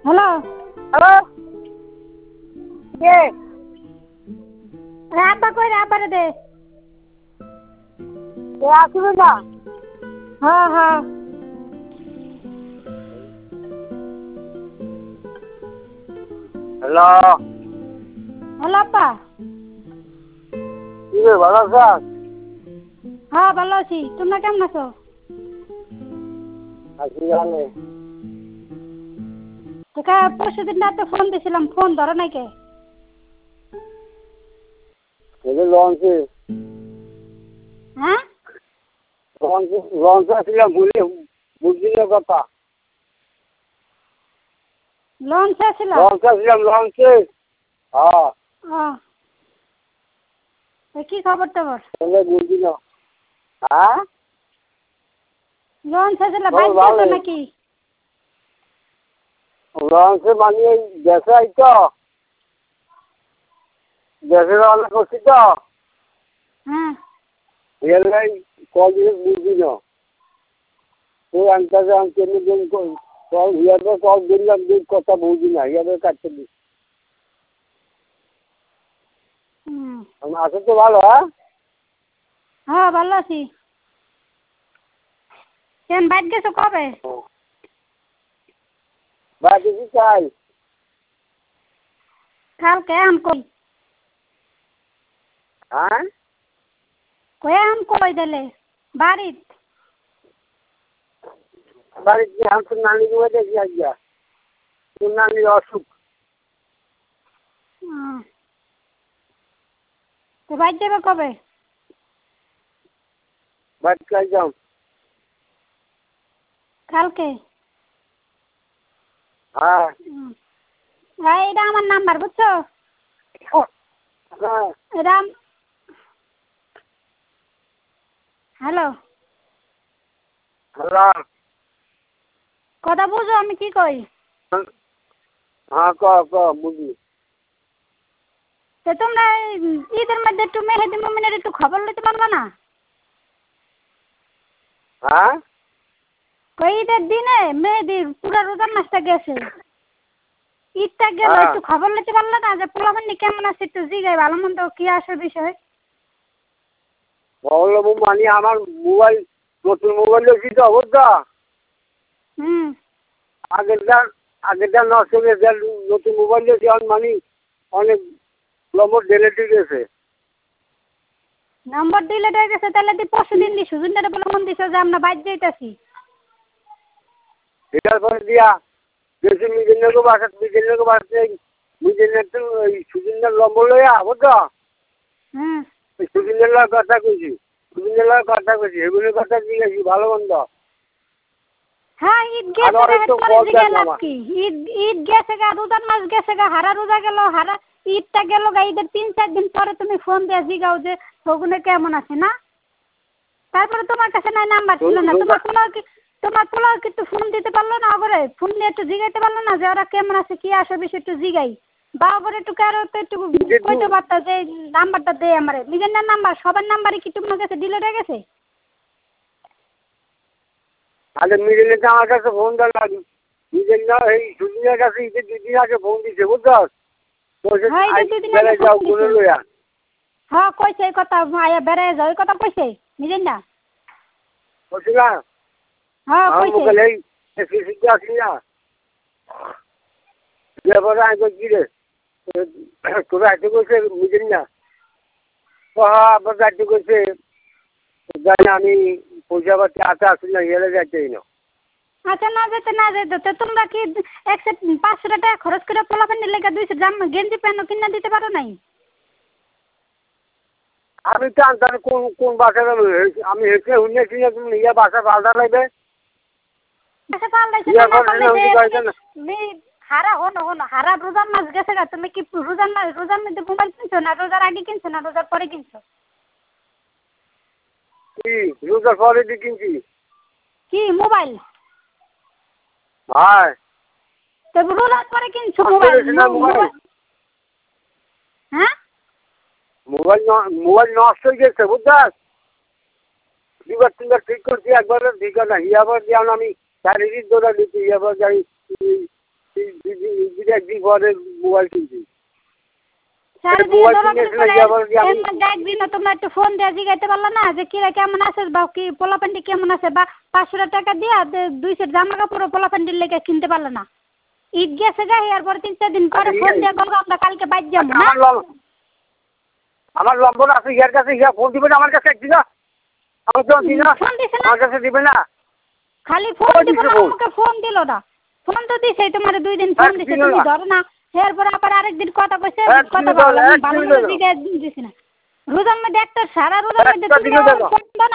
Hello hello কে আব্বা কই রে আব্বারে দে কে আসবে না হ্যাঁ হ্যাঁ হ্যালো হ্যালো আব্বা কি রে ভালো আছিস? হ্যাঁ ভালো আছি তোমরা কেমন আছো? আছি জানে তোকে পরশু দিন রাতে ফোন দিয়েছিলাম ফোন ধরো নাই কে এদের লঞ্চে হ্যাঁ লঞ্চে আসছিলাম বুঝলি না কথা লঞ্চ ছিল লঞ্চে আসছিলাম লঞ্চে হ্যাঁ কি খবর টবর তাহলে বুঝলি না হ্যাঁ লঞ্চ ছিল খবর বাইক ভালো। নাকি লঞ্চে মানে এই গ্যাসে আইতো গ্যাসের রান্না করছি তো হ্যাঁ রেলগাড়ি কল দিয়ে বুঝলি না তুই আনতে আমি কেমনি দিন কল ইয়াদের কল দিলাম দিন কথা বুঝি না ইয়াদের কাটতে দিই আছে তো ভালো হ্যাঁ হ্যাঁ ভালো আছি কেন বাইক গেছো কবে বাকি কি চাই কালকে আম কই হ্যাঁ আম কই দিলে বাড়িত বাড়িতে আমি তোর নানিকে বলে দেখি আজকে তোর নানির অসুখ তো বাইক যাবে কবে বাড়িতে কাজ যাও কালকে হ্যাঁ এইটা আমার নাম্বার বুঝছো হ্যাঁ এটা হ্যালো হ্যালো কথা বুঝো আমি কি কই হ্যাঁ ক বুঝি তো তোমরা ঈদের মধ্যে একটু মেহেদি মুমিনের একটু খবর নিতে পারবে না হ্যাঁ কই ঈদের দিনে মেহেদির পুরা রোজার মাসটা গেছে ঈদটা গেল হ্যাঁ। একটু খবর নিতে পারলে না যে পোলাপানি কেমন আছে একটু জিগাই ভালো মন্দ কি আসে বিষয় বললো মানে আমার মোবাইল নতুন মোবাইল দেখছি তো বুঝতো আগেরটা নষ্ট হয়ে গেছে নতুন মোবাইল দেখছি মানে অনেক নম্বর ডেলেটে গেছে নম্বর দিলে হয়ে গেছে তাহলে তুই পরশু দিন দি সুজনটারে বলে মন দিছ যে আমরা বাইর যাইতাছি এটার পরে দিয়া বেশি মিজেন্দ্রকে বাসাতে মিজেন্দ্র ওই সুজিন্দার নম্বর লইয়া বুঝতো সুজিন্দার কথা কইছি এগুলোর কথা জিজ্ঞাসি ভালো মন্দ হ্যাঁ ঈদ গেছে লাভ কি ঈদ গেছে গা রোজার মাস গেছে গা হারা রোজা গেল হারা ঈদটা গেল গা ঈদের 3-4 দিন পরে তুমি ফোন দিয়ে জিগাও যে সগুনে কেমন আছে না তারপরে তোমার কাছে নাই নাম্বার ছিল না তোমার পোলাও কি একটু ফোন দিতে পারলো না আগরে ফোন দিয়ে একটু জিগাইতে পারলো না যে ওরা কেমন আছে কি আসে বিষয় একটু জিগাই বা আগরে একটু কারো তো একটু কইতে পারতা যে নাম্বারটা দে আমারে নিজের নাম্বার সবার নাম্বারই কি তোমার কাছে ডিলিট হয়ে গেছে আরে মিজেন্দ্র আমার কাছে ফোন দেওয়া মিজেন্দ্র এই সুজিনের কাছে ঈদের 2 দিন আগে ফোন দিছে বুঝছো যাও কোনে লইয়া হ্যাঁ কইছে এই কথা আয়া বেড়ে যাও এই কথা কইছে নিজের না বলছি না হ্যাঁ আমার কইছে মোবাইল এই সিসিতে আসি না এবারে আমি কই কি রে তোরা আইতে কইছে মিজেন না আবার যাইতে কইছে জানি আমি পয়সা পাতি আসি না এলে যাইতেই না আচ্ছা না যেতে তো তোমরা কি 500 টাকা খরচ করে পোলাপানি লেগে 200 জামা গেঞ্জি প্যান্ট কিনে দিতে পারো নাই আমি তো আনতাম কোন বাসা আমি হেঁটে হুনে কিনে তুমি ইয়া বাসা পাল্টা লাগবে আচ্ছা পাল্টাইছে না হারা হনো হারা রোজার মাস গেছে গা তুমি কি রোজার মধ্যে মোবাইল কিনছো না রোজার আগে কিনছো না রোজার পরে কিনছো কি রোজার পরে দিয়ে কিনছি কি মোবাইল ভাই তো রোজার পরে কিনছো মোবাইল হ্যাঁ মোবাইল নষ্ট হয়ে গেছে বুঝছাস 2-3বার ঠিক করছি একবার ঠিক না ইয়াবার যেমন আমি শারীরিক দৌড়া দিচ্ছি ইয়াবার যাই একদিন পরে মোবাইল কিনছি। একদিন তোমরা একটু ফোন দিয়ে জিগাইতে পারলো না যে কিরা কেমন আছিস বা কি পোলাপান্ডি কেমন আছে বা 500 টাকা দিয়া 2 সেট জামা কাপড় পোলাপান্ডির লেগে কিনতে পারলো না। ঈদ গেছে গা এরপর 3-4 দিন পরে ফোন দিয়ে বলবো আমরা কালকে বাইর যাবো না। আমার নম্বর আছে ইয়ার কাছে, ইয়া ফোন দিবেন আমার কাছে একদিন না। আমি তো দিই না, ফোন দিছে না, আমার কাছে দিবে না। খালি ফোন দিব না, আমাকে ফোন দিল না। ফোন তো দিছে তোমার 2 দিন ফোন দিছে তুমি ধরো না। এরপর আবার আরেকদিন কথা কইছে, কথা বললাম ভালো করে দিছে না। রোজার মধ্যে একটা সারা রোজার মধ্যে তুমি